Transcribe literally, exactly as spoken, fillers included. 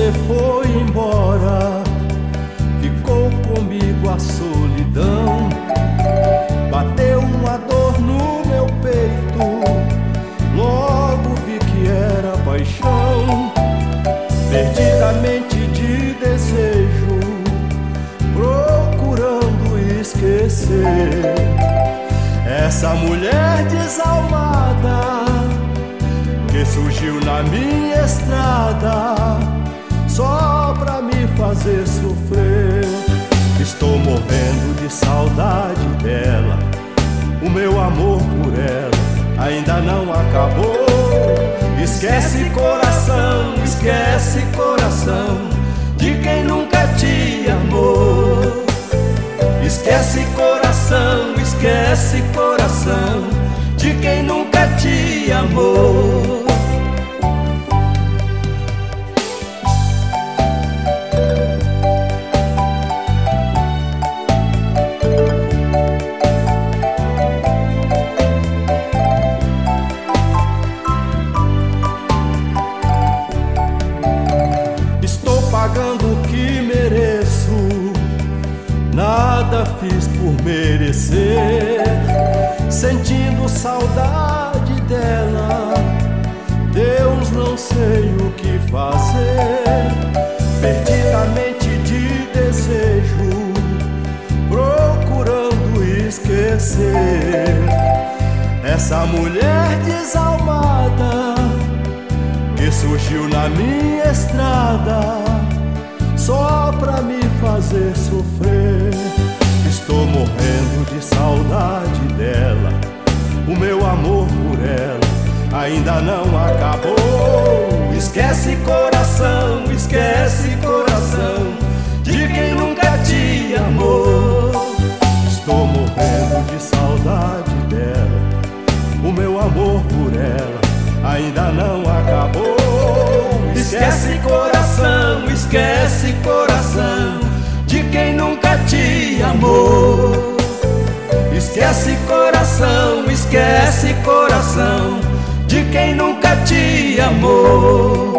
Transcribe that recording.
você foi embora, ficou comigo a solidão. Bateu uma dor no meu peito, logo vi que era paixão. Perdidamente de desejo, procurando esquecer essa mulher desalmada que surgiu na minha estrada só pra me fazer sofrer. Estou morrendo de saudade dela, o meu amor por ela ainda não acabou. Esquece coração, esquece coração de quem nunca te amou. Esquece coração, esquece coração de quem nunca te amou. Estou pagando o que mereço, nada fiz por merecer. Sentindo saudade dela, Deus, não sei o que fazer. Perdidamente de desejo, procurando esquecer essa mulher desalmada que surgiu na minha estrada só pra me fazer sofrer. Estou morrendo de saudade dela, o meu amor por ela ainda não acabou. Esquece coração, esquece coração de quem nunca te amou. Estou morrendo de saudade dela, o meu amor por ela ainda não acabou. Esquece coração, esquece coração de quem nunca te amou. Esquece coração, esquece coração de quem nunca te amou.